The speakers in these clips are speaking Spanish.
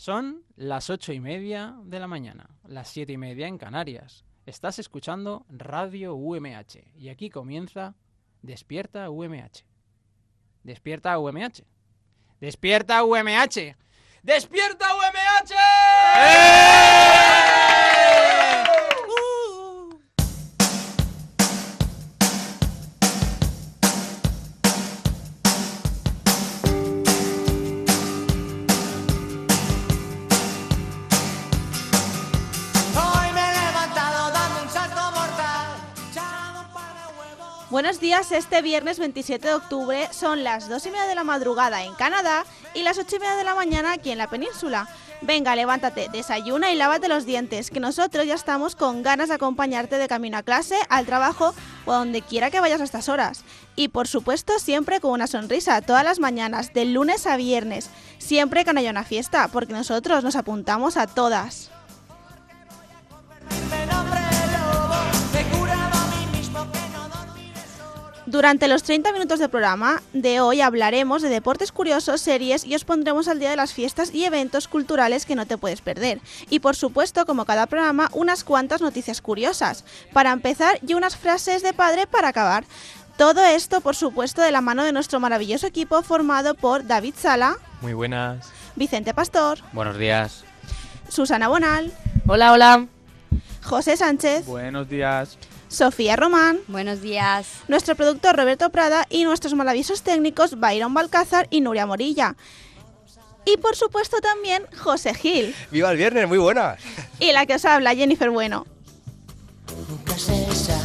Son las 8:30 de la mañana, las 7:30 en Canarias. Estás escuchando Radio UMH y aquí comienza Despierta UMH. Despierta UMH. Despierta UMH. Despierta UMH. Buenos días, este viernes 27 de octubre son las 2:30 de la madrugada en Canadá y las 8:30 de la mañana aquí en la península. Venga, levántate, desayuna y lávate los dientes, que nosotros ya estamos con ganas de acompañarte de camino a clase, al trabajo o a donde quiera que vayas a estas horas. Y por supuesto siempre con una sonrisa, todas las mañanas, de lunes a viernes, siempre que no haya una fiesta, porque nosotros nos apuntamos a todas. Durante los 30 minutos de programa de hoy hablaremos de deportes curiosos, series y os pondremos al día de las fiestas y eventos culturales que no te puedes perder. Y por supuesto, como cada programa, unas cuantas noticias curiosas para empezar y unas frases de padre para acabar. Todo esto, por supuesto, de la mano de nuestro maravilloso equipo formado por David Sala. Muy buenas. Vicente Pastor. Buenos días. Susana Bonal. Hola, hola. José Sánchez. Buenos días. Sofía Román. Buenos días. Nuestro productor Roberto Prada y nuestros maravillosos técnicos Byron Balcázar y Nuria Morilla. Y por supuesto también José Gil. ¡Viva el viernes! ¡Muy buenas! Y la que os habla, Jennifer Bueno. Nunca se sabe.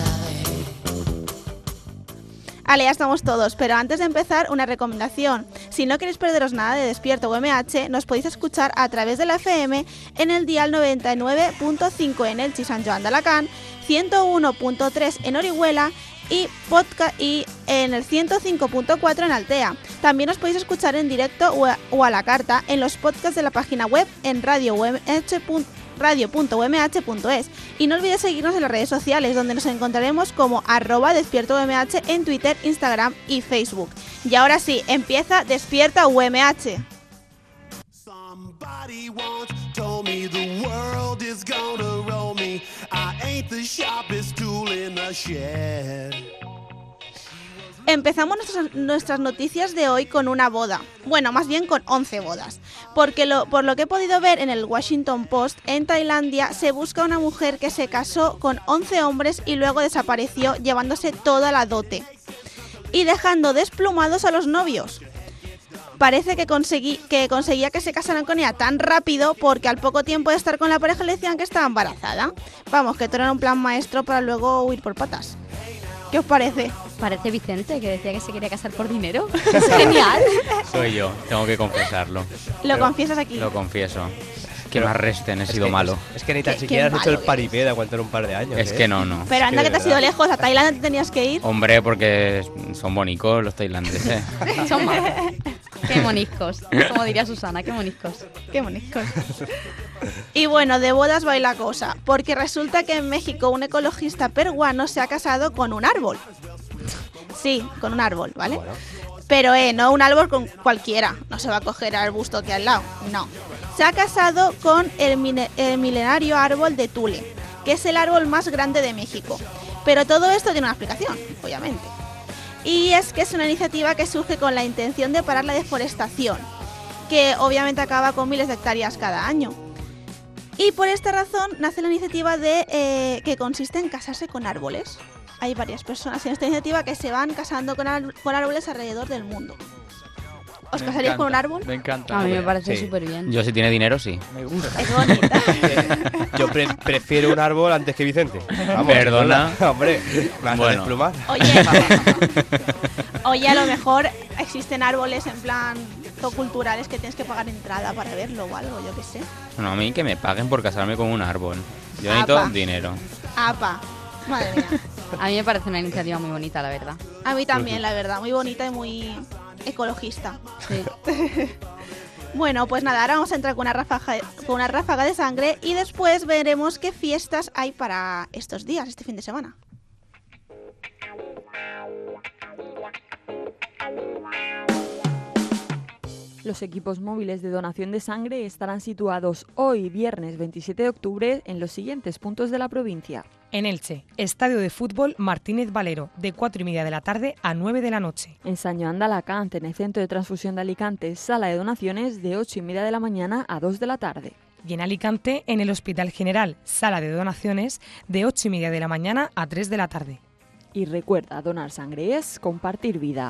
Ale, ya estamos todos, pero antes de empezar, una recomendación. Si no queréis perderos nada de Despierta UMH, nos podéis escuchar a través de la FM en el dial 99.5 en Elche y Sant Joan d'Alacant, 101.3 en Orihuela y en el 105.4 en Altea. También os podéis escuchar en directo o a la carta en los podcasts de la página web en radio.umh.es. Y no olvides seguirnos en las redes sociales, donde nos encontraremos como @despiertaumh en Twitter, Instagram y Facebook. Y ahora sí, empieza Despierta UMH. Somebody once told me the world is gonna roll me. I ain't the sharpest tool in the shed. Empezamos nuestras noticias de hoy con una boda. Bueno, más bien con 11 bodas. Porque por lo que he podido ver en el Washington Post, en Tailandia se busca una mujer que se casó con 11 hombres y luego desapareció llevándose toda la dote y dejando desplumados a los novios. Parece que conseguía que se casaran con ella tan rápido porque al poco tiempo de estar con la pareja le decían que estaba embarazada. Vamos, que esto era un plan maestro para luego huir por patas. ¿Qué os parece? Parece Vicente, que decía que se quería casar por dinero. Es genial. Soy yo, tengo que confesarlo. ¿Lo confiesas aquí? Lo confieso. Que me arresten, he sido malo. Es que ni tan Qué siquiera has hecho el malo paripé de aguantar un par de años. Es que no. Pero anda que te has ido lejos, a Tailandia te tenías que ir. Hombre, porque son bonicos los tailandeses. Son malos. Qué moniscos. Como diría Susana, qué moniscos. Qué moniscos. Y bueno, de bodas va la cosa, porque resulta que en México un ecologista peruano se ha casado con un árbol. Sí, con un árbol, ¿vale? Bueno. Pero no un árbol con cualquiera, no se va a coger al arbusto que hay al lado, no. Se ha casado con el milenario árbol de Tule, que es el árbol más grande de México. Pero todo esto tiene una explicación, obviamente. Y es que es una iniciativa que surge con la intención de parar la deforestación, que obviamente acaba con miles de hectáreas cada año. Y por esta razón nace la iniciativa que consiste en casarse con árboles. Hay varias personas en esta iniciativa que se van casando con árboles alrededor del mundo. ¿Os casaríais con un árbol? Me encanta. A mí me parece Sí. súper bien. Yo si tiene dinero, sí. Me gusta. Es bonita. Yo prefiero un árbol antes que Vicente. Vamos, Perdona. Hombre, me vas a Bueno. desplumar. Oye, a lo mejor existen árboles en plan culturales que tienes que pagar entrada para verlo o algo, yo qué sé. No, a mí que me paguen por casarme con un árbol. Yo Apa. necesito dinero. Apa, madre mía. A mí me parece una iniciativa muy bonita, la verdad. A mí también, la verdad, muy bonita y muy ecologista. Sí. Bueno, pues nada, ahora vamos a entrar con una ráfaga de sangre y después veremos qué fiestas hay para estos días, este fin de semana. Los equipos móviles de donación de sangre estarán situados hoy, viernes 27 de octubre, en los siguientes puntos de la provincia. En Elche, Estadio de Fútbol Martínez Valero, de 4:30 de la tarde a 9 de la noche. En Sant Joan d'Alacant, en el Centro de Transfusión de Alicante, sala de donaciones de 8:30 de la mañana a 2 de la tarde. Y en Alicante, en el Hospital General, sala de donaciones de 8:30 de la mañana a 3 de la tarde. Y recuerda, donar sangre es compartir vida.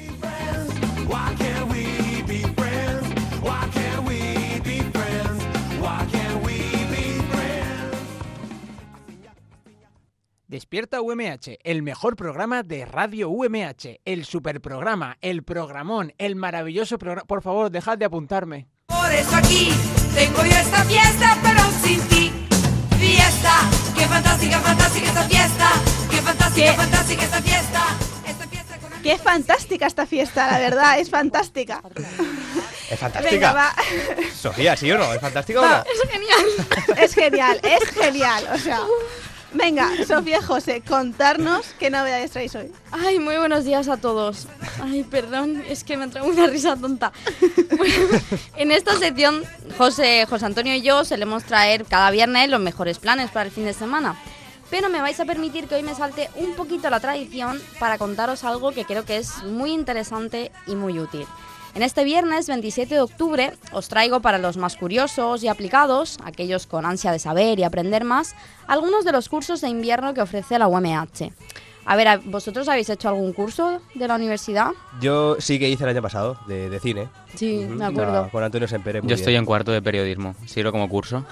Despierta UMH, el mejor programa de Radio UMH, el superprograma, el programón, el maravilloso programa. Por favor, dejad de apuntarme. Por eso aquí tengo yo esta fiesta, pero sin ti. Fiesta, qué fantástica, fantástica esta fiesta. Qué fantástica, fantástica esta fiesta. Qué fantástica esta fiesta, la verdad, es fantástica. ¿Es fantástica? Venga, va. Sofía, ¿sí o no? ¿Es fantástica o no? Es genial. Es genial, es genial. O sea, venga, Sofía y José, contarnos qué novedades traéis hoy. Ay, muy buenos días a todos. Ay, perdón, es que me trae una risa tonta. Bueno, en esta sección, José Antonio y yo solemos traer cada viernes los mejores planes para el fin de semana. Pero me vais a permitir que hoy me salte un poquito la tradición para contaros algo que creo que es muy interesante y muy útil. En este viernes 27 de octubre os traigo para los más curiosos y aplicados, aquellos con ansia de saber y aprender más, algunos de los cursos de invierno que ofrece la UMH. A ver, ¿vosotros habéis hecho algún curso de la universidad? Yo sí que hice el año pasado, de cine. Sí, me acuerdo. Con Antonio Sempere. Yo estoy en cuarto de periodismo. ¿Sirve como curso?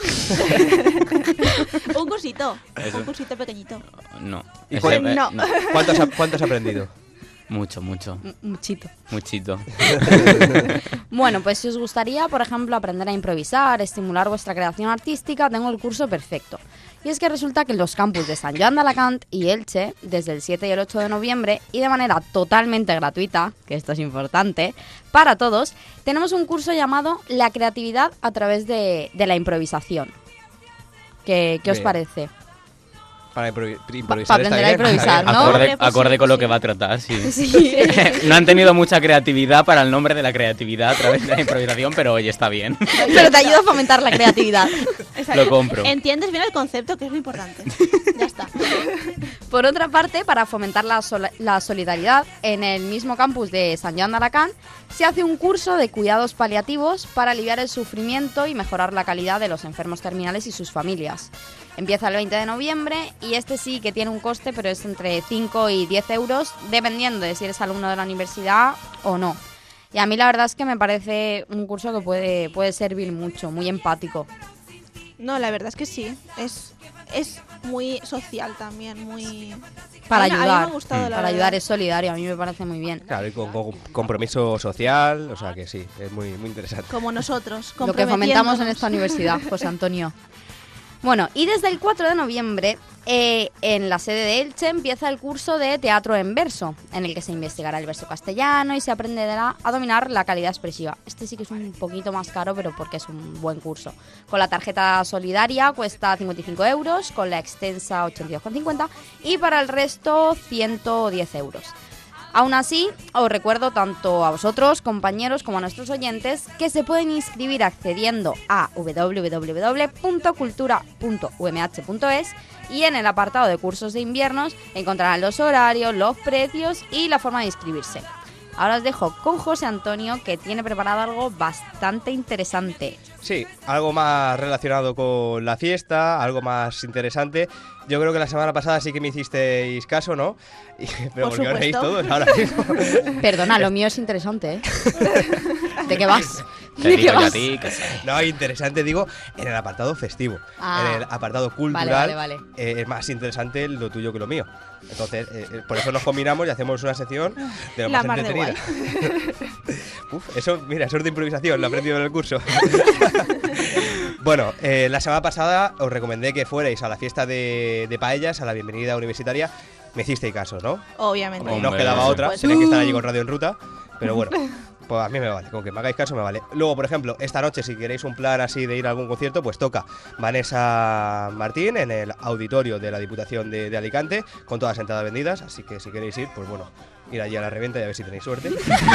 Un cursito pequeñito. No. ¿Y no. ¿Cuánto has aprendido? Mucho. Muchito. Bueno, pues si os gustaría, por ejemplo, aprender a improvisar, estimular vuestra creación artística, tengo el curso perfecto. Y es que resulta que en los campus de Sant Joan d'Alacant y Elche, desde el 7 y el 8 de noviembre, y de manera totalmente gratuita, que esto es importante, para todos, tenemos un curso llamado La creatividad a través de la improvisación. ¿Qué os parece? Para improvisar para aprender a improvisar, ¿no? Acorde con lo que va a tratar, sí. Sí. No han tenido mucha creatividad para el nombre de la creatividad a través de la improvisación, pero oye, está bien. Pero te ayuda a fomentar la creatividad. Lo compro. Entiendes bien el concepto, que es lo importante. Ya está. Por otra parte, para fomentar la solidaridad, en el mismo campus de Sant Joan d'Alacant se hace un curso de cuidados paliativos para aliviar el sufrimiento y mejorar la calidad de los enfermos terminales y sus familias. Empieza el 20 de noviembre y este sí que tiene un coste, pero es entre 5 y 10 euros, dependiendo de si eres alumno de la universidad o no. Y a mí la verdad es que me parece un curso que puede servir mucho, muy empático. No, la verdad es que sí. Es muy social también, muy... Para a mí ayudar, me ha gustado, la para verdad. ayudar es solidario, a mí me parece muy bien. Claro, y con compromiso social, o sea que sí, es muy interesante. Como nosotros, Lo que fomentamos en comprometiéndonos. esta universidad, José Antonio. Bueno, y desde el 4 de noviembre, en la sede de Elche, empieza el curso de teatro en verso, en el que se investigará el verso castellano y se aprenderá a dominar la calidad expresiva. Este sí que es un poquito más caro, pero porque es un buen curso. Con la tarjeta solidaria cuesta 55 euros, con la extensa 82,50 y para el resto 110 euros. Aún así, os recuerdo tanto a vosotros, compañeros, como a nuestros oyentes, que se pueden inscribir accediendo a www.cultura.umh.es y en el apartado de cursos de inviernos encontrarán los horarios, los precios y la forma de inscribirse. Ahora os dejo con José Antonio, que tiene preparado algo bastante interesante. Sí, algo más relacionado con la fiesta, algo más interesante. Yo creo que la semana pasada sí que me hicisteis caso, ¿no? Pero Por porque os reís supuesto. todos ahora mismo. Perdona, lo mío es interesante, ¿eh? ¿De qué vas? Te digo yo a ti que sí. No, interesante digo en el apartado festivo. Ah. En el apartado cultural Vale. es más interesante lo tuyo que lo mío. Entonces, por eso nos combinamos y hacemos una sección de lo La más mar de entretenida. Uf, eso es de improvisación, lo he aprendido en el curso. Bueno, la semana pasada os recomendé que fuerais a la fiesta de paellas, a la bienvenida universitaria. Me hicisteis caso, ¿no? Obviamente. No os Hombre, quedaba por otra, supuesto. tenéis que estar allí con Radio en Ruta. Pero bueno, pues a mí me vale, con que me hagáis caso me vale. Luego, por ejemplo, esta noche, si queréis un plan así de ir a algún concierto, pues toca Vanessa Martín en el auditorio de la Diputación de Alicante, con todas las entradas vendidas. Así que si queréis ir, pues bueno, ir allí a la reventa y a ver si tenéis suerte.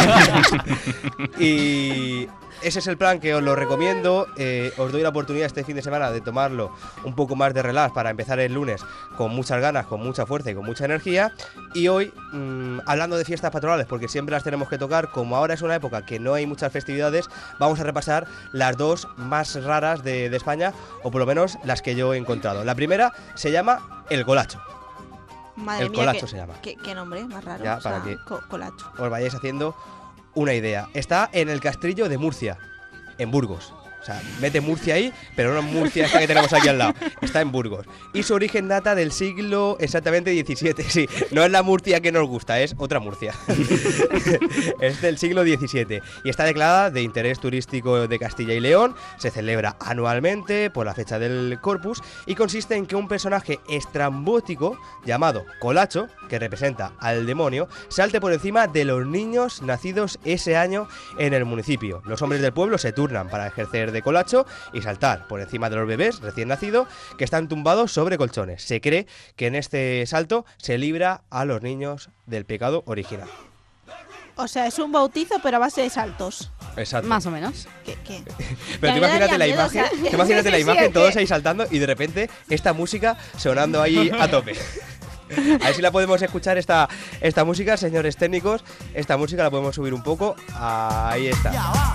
Y ese es el plan que os lo recomiendo. Os doy la oportunidad este fin de semana de tomarlo un poco más de relax para empezar el lunes con muchas ganas, con mucha fuerza y con mucha energía. Y hoy, hablando de fiestas patronales, porque siempre las tenemos que tocar, como ahora es una época que no hay muchas festividades, vamos a repasar las dos más raras de España, o por lo menos las que yo he encontrado. La primera se llama el colacho. Madre El mía, colacho se llama. ¿Qué nombre más raro? Ya, O sea, para que colacho. os vayáis haciendo una idea. Está en el Castrillo de Murcia, en Burgos. O sea, mete Murcia ahí, pero no Murcia esta que tenemos aquí al lado. Está en Burgos. Y su origen data del siglo exactamente XVII. Sí, no es la Murcia que nos gusta, es otra Murcia. Es del siglo XVII. Y está declarada de interés turístico de Castilla y León. Se celebra anualmente por la fecha del Corpus. Y consiste en que un personaje estrambótico llamado Colacho, que representa al demonio, salte por encima de los niños nacidos ese año en el municipio. Los hombres del pueblo se turnan para ejercer de colacho y saltar por encima de los bebés recién nacidos que están tumbados sobre colchones. Se cree que en este salto se libra a los niños del pecado original. O sea, es un bautizo, pero a base de saltos. Exacto. Más o menos. ¿Qué? Pero tú imagínate la imagen, Sí, imagen es todos que- ahí saltando y de repente esta música sonando ahí a tope. A ver si la podemos escuchar esta música, señores técnicos. Esta música la podemos subir un poco. Ahí está.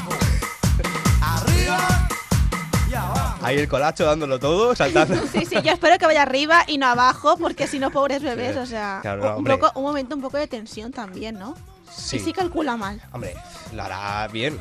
Ahí el colacho dándolo todo, saltando. Sí, yo espero que vaya arriba y no abajo, porque si no, pobres bebés, o sea, Claro, no, hombre. un momento un poco de tensión también, ¿no? Sí. Y sí calcula mal. Hombre, lo hará bien.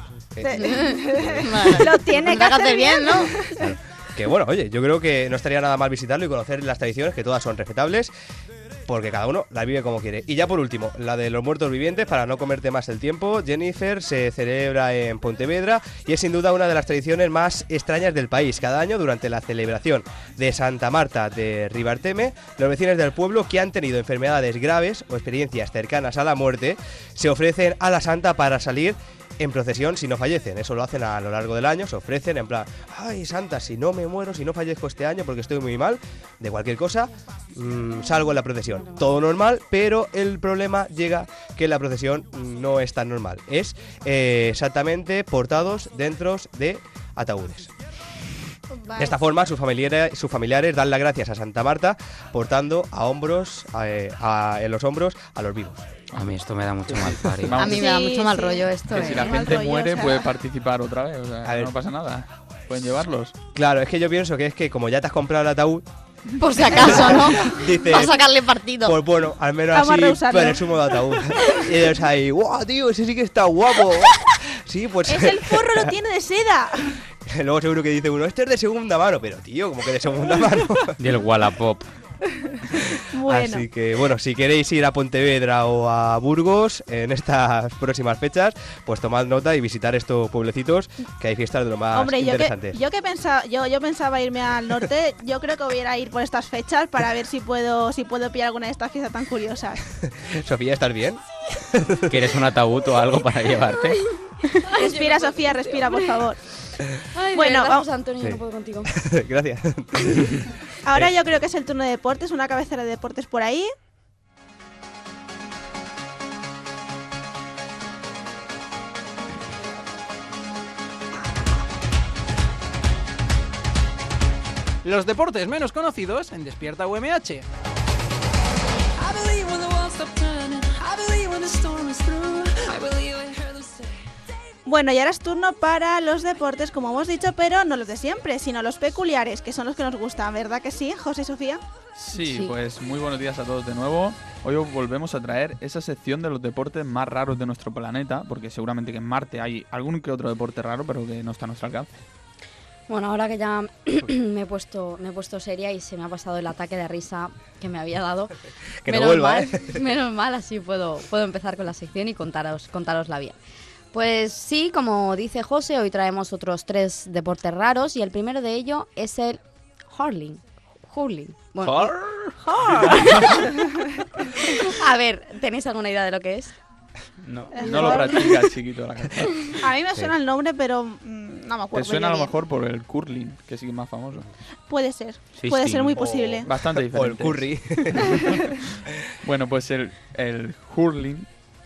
Lo tiene que hacer bien, ¿no? Claro. Que bueno, oye, yo creo que no estaría nada mal visitarlo y conocer las tradiciones, que todas son respetables, porque cada uno las vive como quiere. Y ya por último, la de los muertos vivientes, para no comerte más el tiempo. Jennifer se celebra en Pontevedra y es sin duda una de las tradiciones más extrañas del país. Cada año, durante la celebración de Santa Marta de Ribarteme, los vecinos del pueblo que han tenido enfermedades graves o experiencias cercanas a la muerte se ofrecen a la santa para salir en procesión si no fallecen. Eso lo hacen a lo largo del año, se ofrecen en plan, ay santa, si no me muero, si no fallezco este año porque estoy muy mal de cualquier cosa, salgo en la procesión. Todo normal, pero el problema llega que la procesión no es tan normal. Es exactamente portados dentro de ataúdes. De esta forma, sus familiares dan las gracias a Santa Marta portando en los hombros a los vivos. A mí esto me da mucho mal pari. A mí me da mucho mal rollo esto. Que si la gente muere puede participar otra vez, o sea, A ver. no pasa nada. Pueden llevarlos. Claro, es que yo pienso que es que como ya te has comprado el ataúd, Por si acaso, ¿no? dices, Para sacarle partido. pues bueno, al menos Vamos a así rehusarlo. presumo de ataúd. Y ellos ahí, ¡guau, tío! Ese sí que está guapo. Sí, pues. Es el forro, lo tiene de seda. Luego seguro que dice uno, este es de segunda mano. Pero tío, como que de segunda mano. Y el Wallapop. Bueno, Así que bueno, si queréis ir a Pontevedra o a Burgos en estas próximas fechas, pues tomad nota y visitar estos pueblecitos, que hay fiestas de lo más hombre, interesantes. yo pensaba irme al norte. Yo creo que voy a ir por estas fechas para ver si puedo pillar alguna de estas fiestas tan curiosas. Sofía, ¿estás bien? ¿Quieres un ataúd o algo para llevarte? Respira, Sofía, respira, por favor. Ay, Bueno, bueno, vamos- vamos, Antonio, Sí. no puedo contigo. Gracias. Ahora yo creo que es el turno de deportes, una cabecera de deportes por ahí. Los deportes menos conocidos en Despierta UMH. I believe when the walls stop turning. I believe when the storm is through. I believe I heard them say. Bueno, y ahora es turno para los deportes, como hemos dicho, pero no los de siempre, sino los peculiares, que son los que nos gustan, ¿verdad que sí, José y Sofía? Sí, Sí. pues muy buenos días a todos de nuevo. Hoy os volvemos a traer esa sección de los deportes más raros de nuestro planeta, porque seguramente que en Marte hay algún que otro deporte raro, pero que no está a nuestro alcance. Bueno, ahora que ya me he puesto seria y se me ha pasado el ataque de risa que me había dado. Que no vuelva, mal, menos mal, así puedo empezar con la sección y contarosla bien. Pues sí, como dice José, hoy traemos otros 3 deportes raros y el primero de ellos es el hurling. Bueno, a ver, ¿tenéis alguna idea de lo que es? No, El no lo gol. practica el chiquito de la canción. A mí me suena el nombre, pero no me acuerdo. Te suena yo a lo bien. mejor por el curling, que sí que es más famoso. Puede ser, Sí, puede sí. ser muy posible. Bastante O el diferente. curry. Bueno, pues el hurling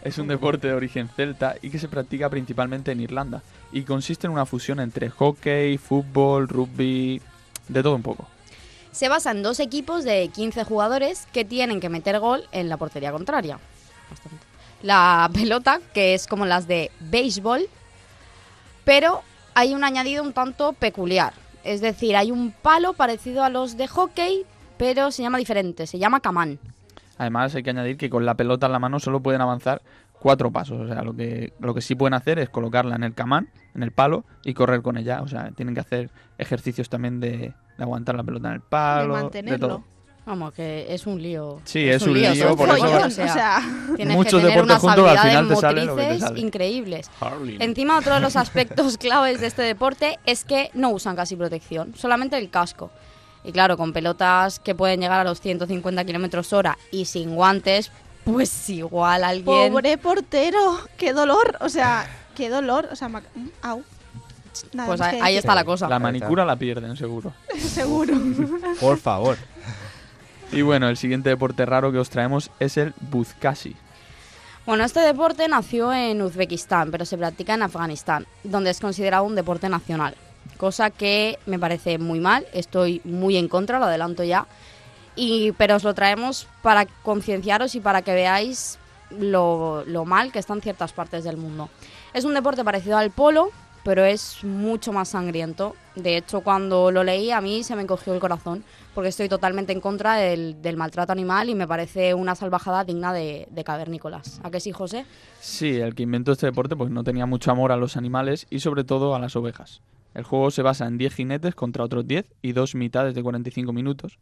Es un deporte de origen celta y que se practica principalmente en Irlanda. Y consiste en una fusión entre hockey, fútbol, rugby, de todo un poco. Se basa en 2 equipos de 15 jugadores que tienen que meter gol en la portería contraria. Bastante. La pelota, que es como las de béisbol, pero hay un añadido un tanto peculiar. Es decir, hay un palo parecido a los de hockey, pero se llama diferente, se llama camán. Además, hay que añadir que con la pelota en la mano solo pueden avanzar 4 pasos. O sea, lo que sí pueden hacer es colocarla en el camán, en el palo, y correr con ella. O sea, tienen que hacer ejercicios también de aguantar la pelota en el palo, De mantenerlo. todo. Vamos, que es un lío. Sí, es un lío, son por eso- follón, O sea, tienes muchos que tener deportes unas juntos, al habilidades final te sale lo que te motrices sale. increíbles. Harley. Encima, otro de los aspectos claves de este deporte es que no usan casi protección, solamente el casco. Y claro, con pelotas que pueden llegar a los 150 km/h y sin guantes, pues igual alguien... pobre portero, qué dolor, o sea, qué dolor, o sea, au. Nada Pues más que ahí decir. está la cosa. La manicura la pierden, seguro. Seguro. Por favor. Y bueno, el siguiente deporte raro que os traemos es el buzkashi. Bueno, este deporte nació en Uzbekistán, pero se practica en Afganistán, donde es considerado un deporte nacional. Cosa que me parece muy mal, estoy muy en contra, lo adelanto ya. Pero os lo traemos para concienciaros y para que veáis lo mal que está en ciertas partes del mundo. Es un deporte parecido al polo, pero es mucho más sangriento. De hecho, cuando lo leí a mí se me encogió el corazón, porque estoy totalmente en contra del maltrato animal y me parece una salvajada digna de cavernícolas. ¿A qué sí, José? Sí, el que inventó este deporte pues no tenía mucho amor a los animales y sobre todo a las ovejas. El juego se basa en 10 jinetes contra otros 10 y 2 mitades de 45 minutos.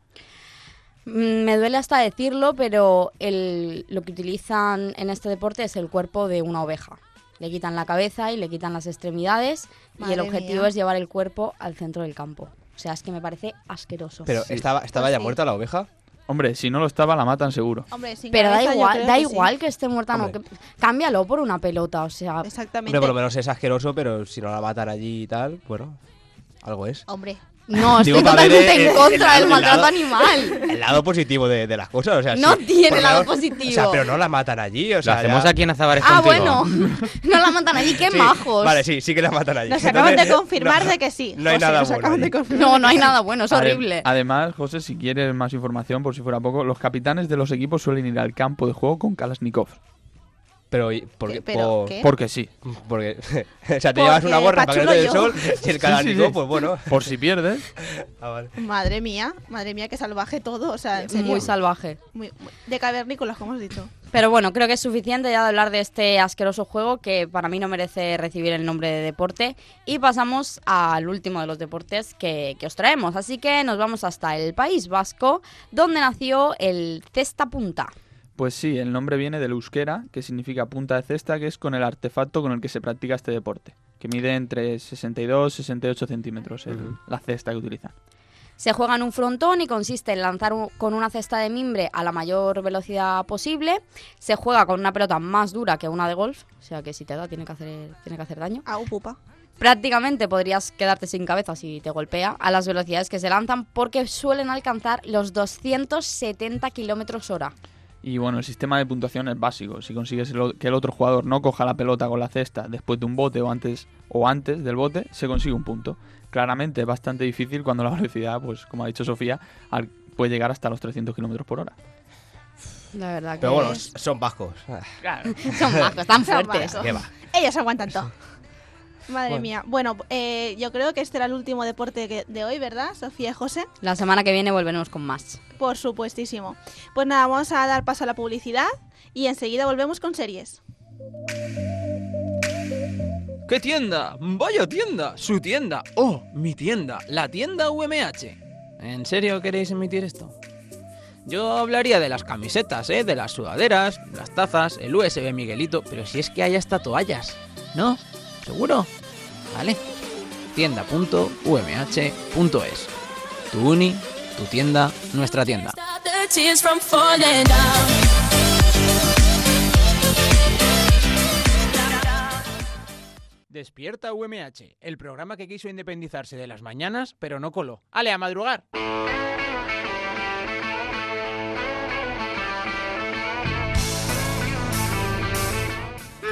Me duele hasta decirlo, pero lo que utilizan en este deporte es el cuerpo de una oveja. Le quitan la cabeza y le quitan las extremidades y el Madre objetivo mía. es llevar el cuerpo al centro del campo. O sea, es que me parece asqueroso. Pero Sí. ¿estaba Pues ya sí. muerta la oveja? Hombre, si no lo estaba, la matan seguro. Hombre, sin Pero da cabeza yo igual, creo da que igual sí. que esté muerta, no, Hombre. cámbialo por una pelota, o sea, Exactamente. Hombre, por lo menos es asqueroso, pero si no la matan allí y tal, bueno, algo es. Hombre, no, estoy Digo, para ver totalmente en contra del el maltrato lado- animal. El lado positivo de las cosas, o sea, No sí, tiene por lo lado menos- positivo. O sea, pero no la matan allí, o Lo sea, hacemos ya- aquí en Azabares Ah, contigo. bueno, no la matan allí, qué Sí, majos. Vale, sí que la matan allí. nos acaban de Entonces, confirmar no- de que sí. No hay José, nada nos bueno acaban allí. de confirmar No, de no hay que sí. nada bueno, es horrible. Además, José, si quieres más información, por si fuera poco, los capitanes de los equipos suelen ir al campo de juego con Kalashnikov. Pero, ¿por qué? ¿Pero qué? Porque sí. Porque, o sea, te llevas una Porque gorra para que no te dé el pachulo sol y el calánico, Sí, sí. pues bueno. Por si pierdes. Ah, vale. Madre mía, qué salvaje todo, o sea, en serio. Muy salvaje. Muy- de cavernícolas, como has dicho. Pero bueno, creo que es suficiente ya de hablar de este asqueroso juego que para mí no merece recibir el nombre de deporte. Y pasamos al último de los deportes que os traemos. Así que nos vamos hasta el País Vasco, donde nació el cesta punta. Pues sí, el nombre viene del euskera, que significa punta de cesta, que es con el artefacto con el que se practica este deporte, que mide entre 62 y 68 centímetros la cesta que utilizan. Se juega en un frontón y consiste en lanzar con una cesta de mimbre a la mayor velocidad posible. Se juega con una pelota más dura que una de golf, o sea que si te da tiene que hacer daño. Au, pupa. Prácticamente podrías quedarte sin cabeza si te golpea a las velocidades que se lanzan porque suelen alcanzar los 270 km/h. Y bueno, el sistema de puntuación es básico. Si consigues que el otro jugador no coja la pelota con la cesta después de un bote o antes del bote, se consigue un punto. Claramente es bastante difícil cuando la velocidad, pues como ha dicho Sofía, puede llegar hasta los 300 km/h. La verdad que Pero bueno, son vascos. son majos, están Son fuertes. majos. ¿Qué va? Ellos aguantan todo. Madre Bueno. mía. Bueno, yo creo que este era el último deporte de hoy, ¿verdad, Sofía y José? La semana que viene volveremos con más. Por supuestísimo. Pues nada, vamos a dar paso a la publicidad y enseguida volvemos con series. ¿Qué tienda? ¡Vaya tienda! ¡Su tienda! ¡Oh, mi tienda! ¡La tienda UMH! ¿En serio queréis emitir esto? Yo hablaría de las camisetas, de las sudaderas, las tazas, el USB Miguelito, pero si es que hay hasta toallas. ¿No? ¿Seguro? Vale. Tienda.umh.es. Tu uni, tu tienda, nuestra tienda. Despierta UMH, el programa que quiso independizarse de las mañanas, pero no coló. ¡Ale, a madrugar!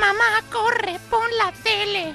Mamá, corre, pon la tele.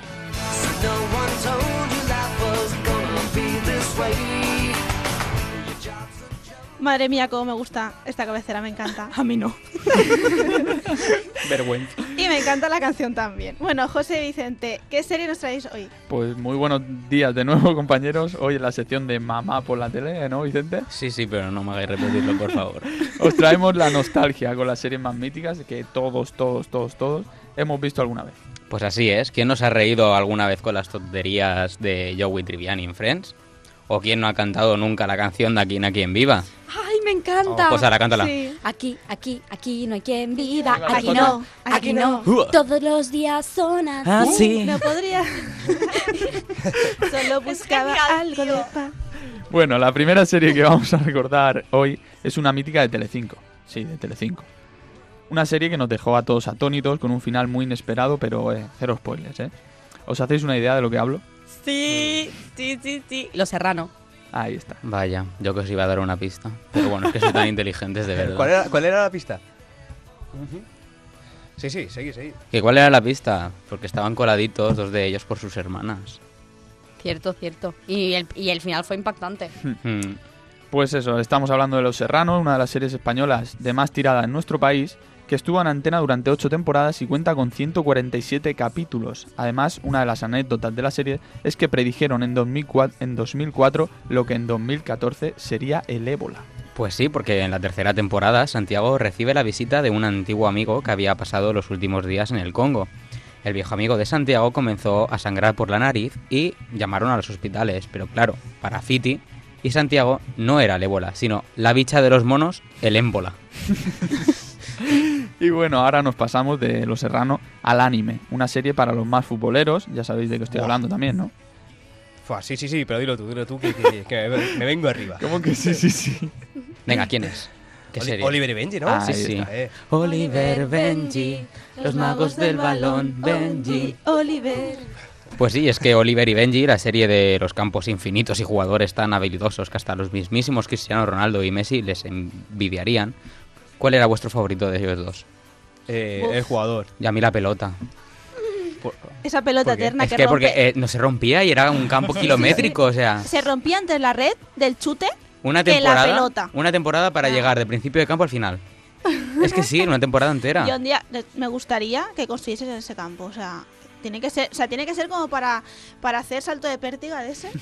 Madre mía, cómo me gusta esta cabecera, me encanta. A mí no. Vergüenza. Y me encanta la canción también. Bueno, José Vicente, ¿qué serie nos traéis hoy? Pues muy buenos días de nuevo, compañeros. Hoy en la sección de Mamá por la tele, ¿no, Vicente? Sí, pero no me hagáis repetirlo, por favor. Os traemos la nostalgia con las series más míticas que todos hemos visto alguna vez. Pues así es. ¿Quién nos ha reído alguna vez con las tonterías de Joey Tribbiani en Friends? ¿O quién no ha cantado nunca la canción de Aquí no hay quien viva? ¡Ay, me encanta! Pues ahora, cántala. Sí. Aquí no hay quien viva. Venga, Aquí José. no, aquí no. Todos los días son así. Ah, sí. No podría. Solo buscaba algo de paz. Bueno, la primera serie que vamos a recordar hoy es una mítica de Telecinco. Sí, de Telecinco. Una serie que nos dejó a todos atónitos con un final muy inesperado, pero cero spoilers, ¿eh? ¿Os hacéis una idea de lo que hablo? Sí. Los Serrano. Ahí está. Vaya, yo que os iba a dar una pista. Pero bueno, es que soy tan inteligentes de verdad. ¿Cuál era la pista? Sí, seguí. ¿Que cuál era la pista? Porque estaban coladitos dos de ellos por sus hermanas. Cierto. Y el final fue impactante. Pues eso, estamos hablando de Los Serrano, una de las series españolas de más tirada en nuestro país, que estuvo en antena durante 8 temporadas y cuenta con 147 capítulos. Además, una de las anécdotas de la serie es que predijeron en 2004 lo que en 2014 sería el ébola. Pues sí, porque en la tercera temporada Santiago recibe la visita de un antiguo amigo que había pasado los últimos días en el Congo. El viejo amigo de Santiago comenzó a sangrar por la nariz y llamaron a los hospitales, pero claro, para Fiti y Santiago no era el ébola, sino la bicha de los monos, el émbola. Y bueno, ahora nos pasamos de Los Serrano al anime, una serie para los más futboleros, ya sabéis de qué estoy hablando también, ¿no? Sí, pero dilo tú, que me vengo arriba. ¿Cómo que sí? Venga, ¿quién es? ¿Qué serie? Oliver y Benji, ¿no? Ah, sí. Está, Oliver, Benji, los magos del balón, Benji. Oliver. Pues sí, es que Oliver y Benji, la serie de los campos infinitos y jugadores tan habilidosos que hasta los mismísimos Cristiano Ronaldo y Messi les envidiarían. ¿Cuál era vuestro favorito de ellos dos? El jugador. Y a mí la pelota. Esa pelota ¿Por qué? eterna Es que que rompe. porque no se rompía y era un campo kilométrico, o sea... Se rompía entre la red del chute Una que la temporada, pelota. una temporada para llegar de principio de campo al final. Es que sí, una temporada entera. Y un día me gustaría que construyeses ese campo. O sea, tiene que ser como para hacer salto de pértiga de ese.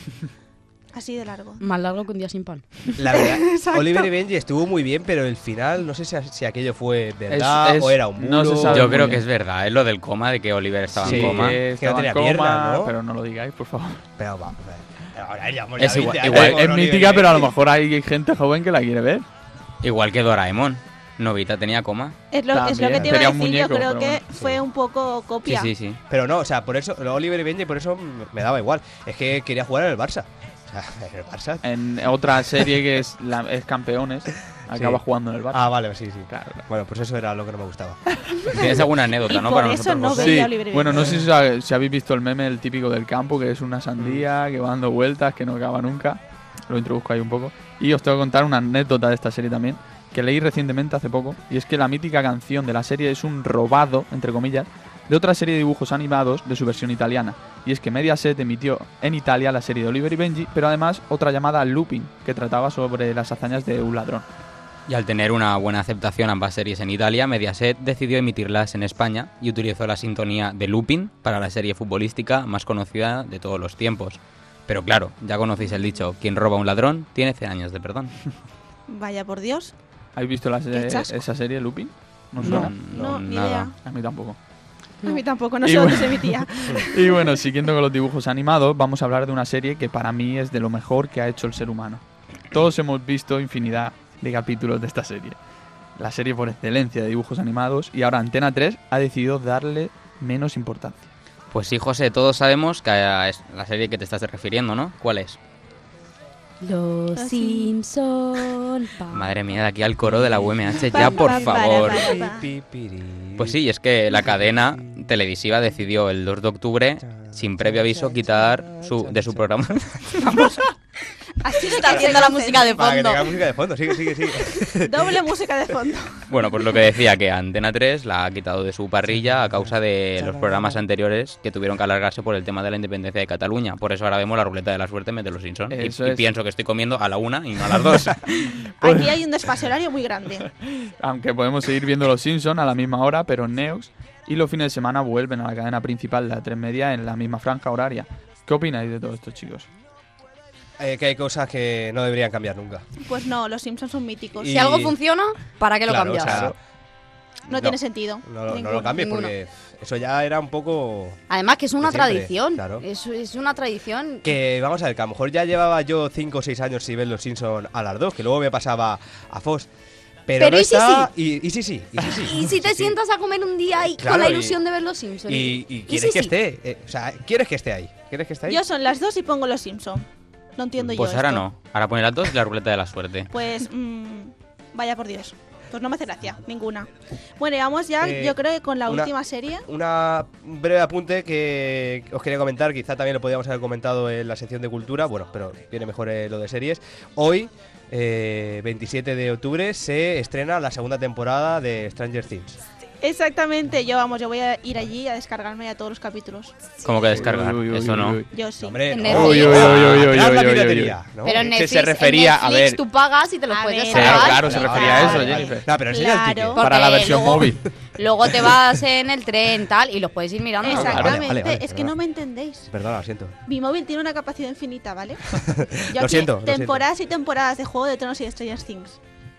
Así de largo. Más largo que un día sin pan. La verdad, Exacto. Oliver y Benji estuvo muy bien, pero el final, no sé si aquello fue verdad o era un muro. no se sabe. Yo muy creo bien. que es verdad, es lo del coma, de que Oliver estaba Sí. en coma. Que que no estaba en tenía coma, piernas, ¿no? pero no lo digáis, por favor. Pero vamos, ahora llevamos Es ya igual- 20 igual- años con Es Oliver y mítica, pero a lo Benji. mejor hay gente joven que la quiere ver. Igual que Doraemon. Novita tenía coma. Es lo que También. te iba a Sería un decir. Yo muñeco, creo pero que bueno, fue un poco copia. Sí. Pero no, o sea, por eso, Oliver y Benji, por eso me daba igual. Es que quería jugar en el Barça. O sea, en el Barça. En otra serie que es Campeones, acaba jugando en el Barça. Ah, vale, sí. Claro. Bueno, pues eso era lo que no me gustaba. ¿Tienes alguna anécdota, Y no? por Para eso nosotros no dos? veía Sí, Oliver y bueno, no Benji. sé si habéis visto el meme, el típico del campo, que es una sandía que va dando vueltas, que no acaba nunca. Lo introduzco ahí un poco. Y os tengo que contar una anécdota de esta serie también, que leí recientemente hace poco, y es que la mítica canción de la serie es un robado, entre comillas, de otra serie de dibujos animados de su versión italiana. Y es que Mediaset emitió en Italia la serie de Oliver y Benji, pero además otra llamada Lupin, que trataba sobre las hazañas de un ladrón. Y al tener una buena aceptación ambas series en Italia, Mediaset decidió emitirlas en España y utilizó la sintonía de Lupin para la serie futbolística más conocida de todos los tiempos. Pero claro, ya conocéis el dicho, quien roba a un ladrón tiene 100 años de perdón. Vaya por Dios. ¿Habéis visto Qué chasco. esa serie, Lupin? ¿No suena? No, ni nada. idea. A mí tampoco. A mí tampoco, no Y sé dónde bueno. se emitía. Y bueno, siguiendo con los dibujos animados, vamos a hablar de una serie que para mí es de lo mejor que ha hecho el ser humano. Todos hemos visto infinidad de capítulos de esta serie. La serie por excelencia de dibujos animados, y ahora Antena 3 ha decidido darle menos importancia. Pues sí, José, todos sabemos que es la serie que te estás refiriendo, ¿no? ¿Cuál es? Los Simpson. Madre mía, de aquí al coro de la UMH, ya por favor. Pues sí, es que la cadena televisiva decidió el 2 de octubre, sin previo aviso, quitar de su programa. Así Está haciendo la música de Para que fondo. tenga música de fondo, sigue. Doble música de fondo. Bueno, pues lo que decía, que Antena 3 la ha quitado de su parrilla a causa de los programas anteriores que tuvieron que alargarse por el tema de la independencia de Cataluña. Por eso ahora vemos la ruleta de la suerte de los Simpsons. Eso Y es. pienso que estoy comiendo a la 1 y no a las 2. Aquí hay un desfase horario muy grande. Aunque podemos seguir viendo Los Simpsons a la misma hora, pero en Neox. Y los fines de semana vuelven a la cadena principal de la 3 Media en la misma franja horaria. ¿Qué opináis de todo esto, chicos? Que hay cosas que no deberían cambiar nunca. Pues no, los Simpsons son míticos. Y- Si algo funciona, ¿para qué lo Claro, cambias? o sea, No tiene sentido. No Ninguno. lo cambies Ninguno. porque eso ya era un poco... Además que es una de siempre, tradición. claro. Es una tradición. Que vamos a ver, que a lo mejor ya llevaba yo 5 o 6 años sin ver Los Simpsons a las 2, que luego me pasaba a Fox. Pero no ¿y si está... sí? Y sí, sí. Y si te sientas a comer un día ahí Claro, con la y- ilusión de ver Los Simpsons. Y quieres sí, que sí. esté. O sea, quieres que esté ahí. ¿Quieres que esté ahí? Yo son las 2 y pongo los Simpsons. No entiendo Pues yo ahora esto. no. Ahora pone las 2 y la ruleta de la suerte. Pues, vaya por Dios. Pues no me hace gracia, ninguna. Bueno, y vamos ya, yo creo que con la una- última serie. Un breve apunte que os quería comentar, quizá también lo podíamos haber comentado en la sección de cultura, bueno, pero viene mejor lo de series. Hoy, 27 de octubre, se estrena la segunda temporada de Stranger Things. Exactamente, yo voy a ir allí a descargarme ya todos los capítulos. ¿Cómo que descargar? Uy, uy, Eso uy, no. uy. Yo sí. Hombre, En no. Netflix. Uy, uy, uy, uy, Tras uy, la uy, uy, piratería, uy. ¿no? Pero en Que Netflix, se refería, en a Netflix ver. tú pagas y te los A puedes ver. descargar. Claro, se refería a eso, Vale. Jennifer. No, pero enseña el Claro. ticket. Para la Porque versión luego- móvil. Luego te vas en el tren tal y los puedes ir mirando. Exactamente, vale, es que perdona. no me entendéis. Perdona, lo siento. Mi móvil tiene una capacidad infinita, ¿vale? Yo Lo aquí, siento, lo temporadas y temporadas de Juego de Tronos y de Stranger Things.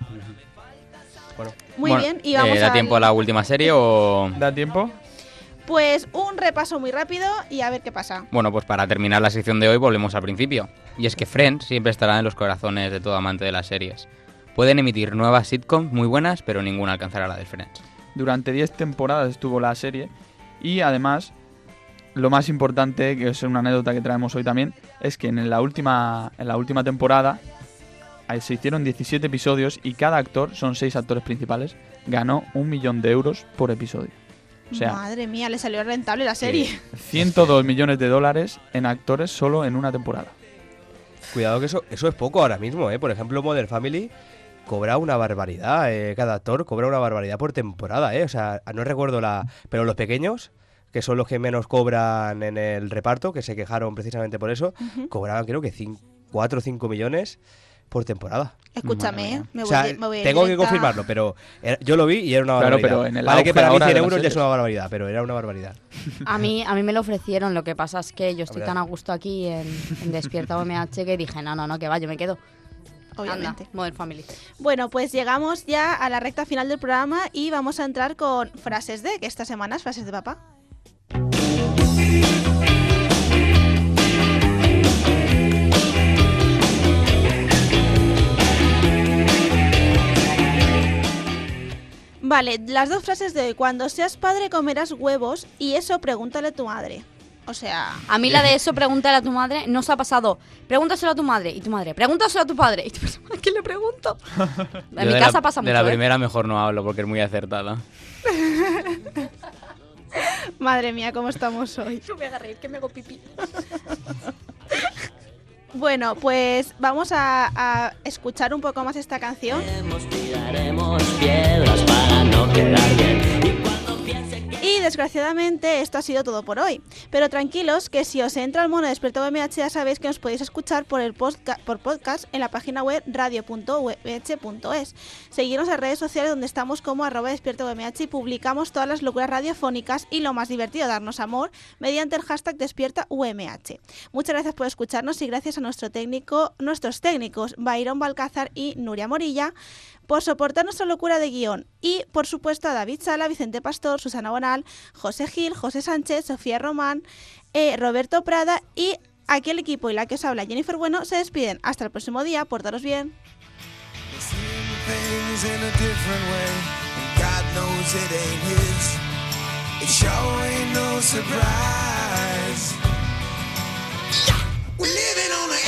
Bueno, Muy Bueno, bien, y vamos ¿da al- tiempo a la última serie o...? ¿Da tiempo? Pues un repaso muy rápido y a ver qué pasa. Bueno, pues para terminar la sección de hoy volvemos al principio. Y es que Friends siempre estará en los corazones de todo amante de las series. Pueden emitir nuevas sitcoms muy buenas, pero ninguna alcanzará la de Friends. Durante 10 temporadas estuvo la serie y además lo más importante, que es una anécdota que traemos hoy también, es que en la última temporada se hicieron 17 episodios y cada actor, son 6 actores principales, ganó 1 millón de euros por episodio. O sea, Madre mía, le salió rentable la serie. 102 millones de dólares en actores solo en una temporada. cuidado que eso es poco ahora mismo, ¿eh? Por ejemplo, Modern Family cobra una barbaridad, cada actor cobra una barbaridad por temporada, ¿eh? O sea, no recuerdo pero los pequeños, que son los que menos cobran en el reparto, que se quejaron precisamente por eso, cobraban creo que 4 o 5 millones por temporada. Escúchame, me O voy, sea, me voy tengo que directa. confirmarlo, pero yo lo vi y era una Claro, barbaridad. pero en el vale auge que para mí ahora 100 de las euros ya es series. una barbaridad, pero era una barbaridad. A mí me lo ofrecieron, lo que pasa es que yo estoy Hombre. tan a gusto aquí en Despierta UMH que dije, no, que va, yo me quedo. Obviamente. Anda, Modern Family. Bueno, pues llegamos ya a la recta final del programa y vamos a entrar con frases de, que esta semana es frases de papá. Vale, las dos frases de hoy. Cuando seas padre comerás huevos y eso pregúntale a tu madre. O sea... A mí la de eso, pregúntale a tu madre, nos ha pasado. Pregúntaselo a tu madre y tu madre. Pregúntaselo a tu padre y tu padre. ¿A quién le pregunto? En mi casa pasa mucho. De la ¿eh? primera mejor no hablo porque es muy acertada. Madre mía, ¿cómo estamos hoy? No me haga reír, que me hago pipí. Bueno, pues vamos a escuchar un poco más esta canción. Tiraremos piedras para no quedar bien. Y desgraciadamente esto ha sido todo por hoy. Pero tranquilos, que si os entra el mono Despierta UMH ya sabéis que nos podéis escuchar por podcast en la página web radio.umh.es. Seguidnos en redes sociales donde estamos como @despiertaumh y publicamos todas las locuras radiofónicas y lo más divertido, darnos amor, mediante el hashtag DespiertaUMH. Muchas gracias por escucharnos y gracias a nuestros técnicos Byron Balcázar y Nuria Morilla por soportar nuestra locura de guión y, por supuesto, a David Sala, Vicente Pastor, Susana Bonal, José Gil, José Sánchez, Sofía Román, Roberto Prada y aquí el equipo y la que os habla, Jennifer Bueno, se despiden. Hasta el próximo día, portaros bien. Things in a different way, and God knows it ain't his. It sure ain't no surprise. We're living on a